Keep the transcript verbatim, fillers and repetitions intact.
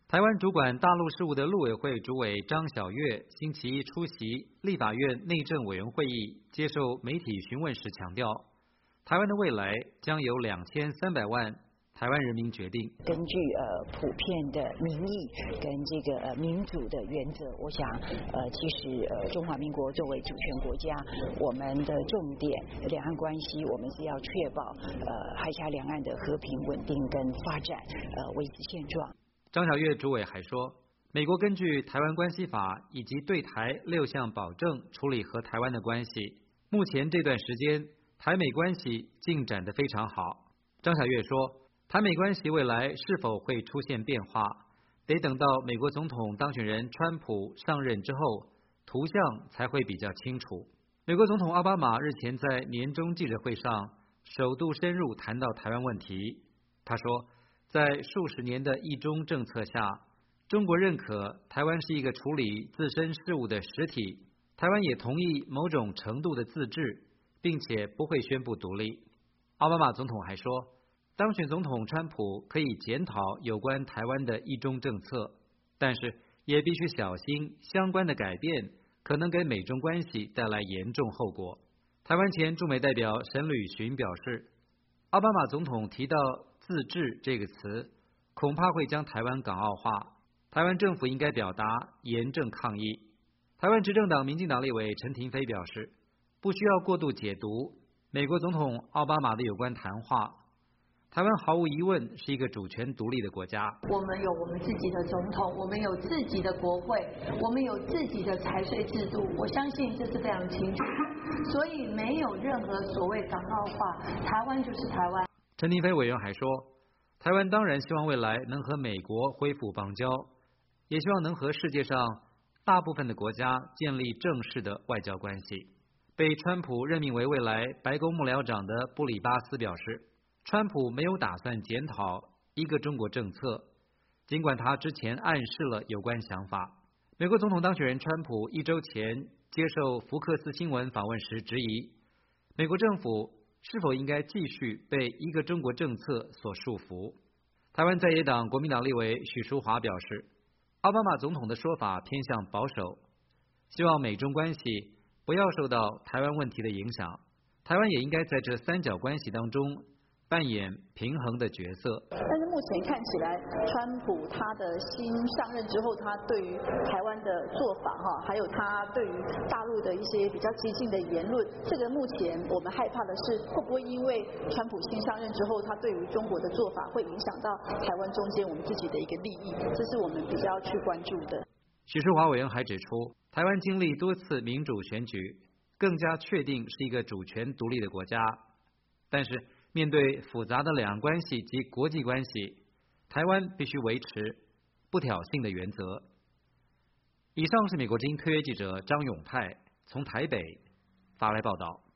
台湾主管大陆事务的陆委会主委张晓月星期一出席立法院内政委员会议，接受媒体询问时强调，台湾的未来将由两千三百万台湾人民决定。 根据呃普遍的民意跟这个呃民主的原则，我想呃其实呃中华民国作为主权国家，我们的重点两岸关系，我们是要确保呃海峡两岸的和平稳定跟发展，呃维持现状。 张晓月主委还说，美国根据台湾关系法以及对台六项保证处理和台湾的关系，目前这段时间台美关系进展得非常好。张晓月说，台美关系未来是否会出现变化，得等到美国总统当选人川普上任之后，图像才会比较清楚。美国总统奥巴马日前在年终记者会上首度深入谈到台湾问题。他说，在数十年的一中政策下，中国认可台湾是一个处理自身事务的实体，台湾也同意某种程度的自治，并且不会宣布独立。奥巴马总统还说，当选总统川普可以检讨有关台湾的一中政策，但是也必须小心相关的改变可能给美中关系带来严重后果。台湾前驻美代表沈履巡表示，奥巴马总统提到自治这个词，恐怕会将台湾港澳化，台湾政府应该表达严正抗议。台湾执政党民进党立委陈亭妃表示，不需要过度解读美国总统奥巴马的有关谈话，台湾毫无疑问是一个主权独立的国家。 我们有我们自己的总统，我们有自己的国会，我们有自己的财税制度，我相信这是非常清楚，所以没有任何所谓港澳化，台湾就是台湾。 陈亭妃委员还说，台湾当然希望未来能和美国恢复邦交，也希望能和世界上大部分的国家建立正式的外交关系。被川普任命为未来白宫幕僚长的布里巴斯表示，川普没有打算检讨一个中国政策，尽管他之前暗示了有关想法。美国总统当选人川普一周前接受福克斯新闻访问时质疑，美国政府是否应该继续被一个中国政策所束缚。台湾在野党国民党立委许淑华表示，奥巴马总统的说法偏向保守，希望美中关系不要受到台湾问题的影响，台湾也应该在这三角关系当中扮演平衡的角色。 但是目前看起来，川普他的新上任之后，他对于台湾的做法哈，还有他对于大陆的一些比较激进的言论，这个目前我们害怕的是，会不会因为川普新上任之后，他对于中国的做法会影响到台湾中间我们自己的一个利益，这是我们比较去关注的。 许淑华委员还指出，台湾经历多次民主选举，更加确定是一个主权独立的国家，但是面对复杂的两岸关系及国际关系，台湾必须维持不挑衅的原则。以上是美国之音特约记者张永泰从台北发来报道。